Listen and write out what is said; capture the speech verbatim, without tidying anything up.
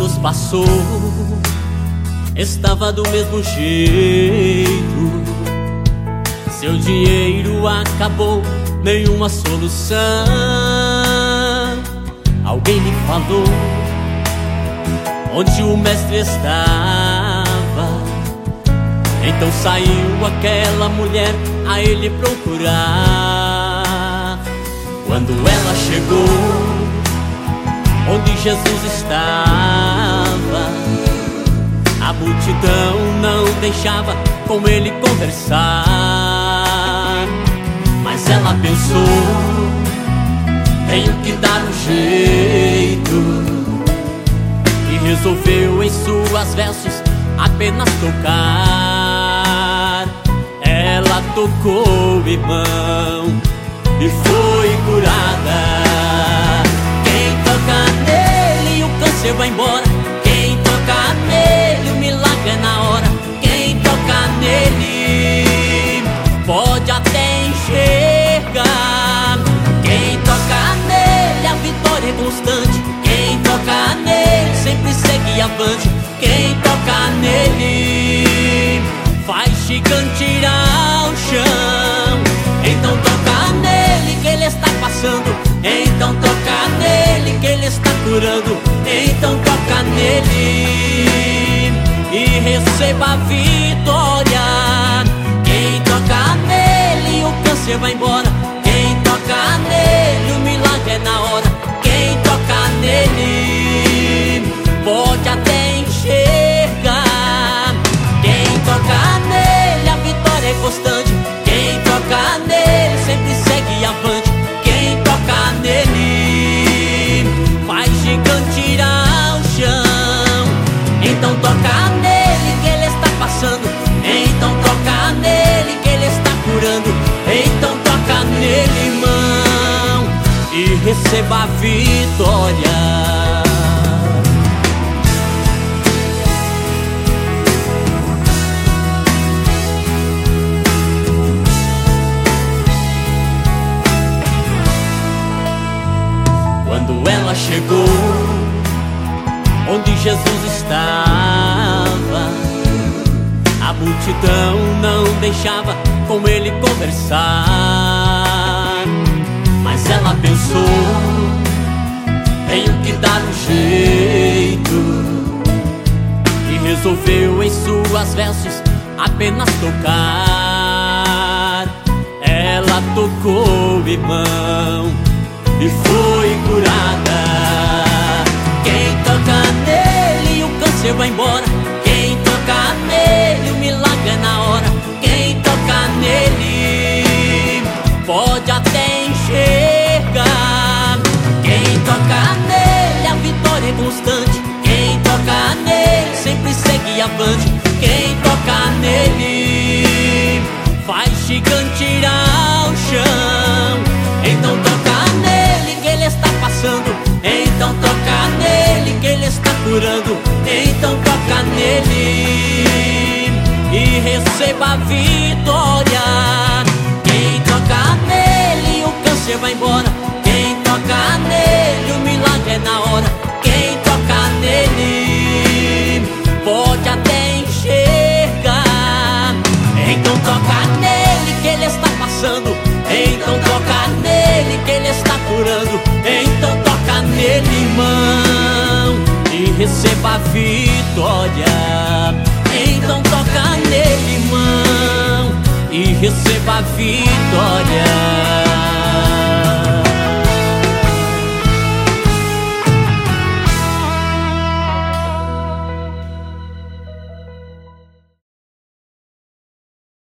anos passou, estava do mesmo jeito. Seu dinheiro acabou, nenhuma solução. Alguém me falou onde o mestre estava. Então saiu aquela mulher a ele procurar. Quando ela chegou onde Jesus estava, a multidão não deixava com ele conversar. Mas ela pensou, tenho que dar um jeito, e resolveu em suas vestes apenas tocar. Ela tocou, irmão, e foi curada. Quem toca nele, o câncer vai embora. Quem toca nele, o milagre é na hora. Quem toca nele, pode até enxergar. Quem toca nele, a vitória é constante. Quem toca nele, sempre segue avante. Quem toca nele, faz gigante ir ao chão. Então toca nele que ele está passando. Então toca nele que ele está curando. Então toca nele e receba a vitória. Quem toca nele, o câncer vai embora. Quem toca nele, o milagre é na hora. Quem toca nele, pode até enxergar. Quem toca nele, a vitória é constante. Quem toca nele, sempre segue avante. Quem toca nele, faz gigante ir ao chão. Então toca nele que ele está passando. Então toca nele que ele está curando. Então toca nele, irmão, e receba a vitória. Quando ela chegou onde Jesus estava, a multidão não deixava com ele conversar. Mas ela pensou, tenho que dar um jeito, e resolveu em suas vestes apenas tocar. Ela tocou, irmão, e foi curada. Quem toca nele, o câncer vai embora. Quem toca nele, o milagre é na hora. Quem toca nele, pode até enxergar. Quem toca nele, a vitória é constante. Quem toca nele, sempre segue avante. Quem toca nele, faz gigante ir ao chão. Então toca nele que ele está passando. Então toca nele que ele está curando. Então toca nele e receba a vitória. Quem toca nele, o câncer vai embora. Quem toca nele, o milagre é na hora. Quem toca nele, pode até enxergar. Então toca nele que ele está passando. Então toca nele que ele está curando. Então toca nele, irmão, e receba a vitória. Então toca nele, irmão, e receba a vitória.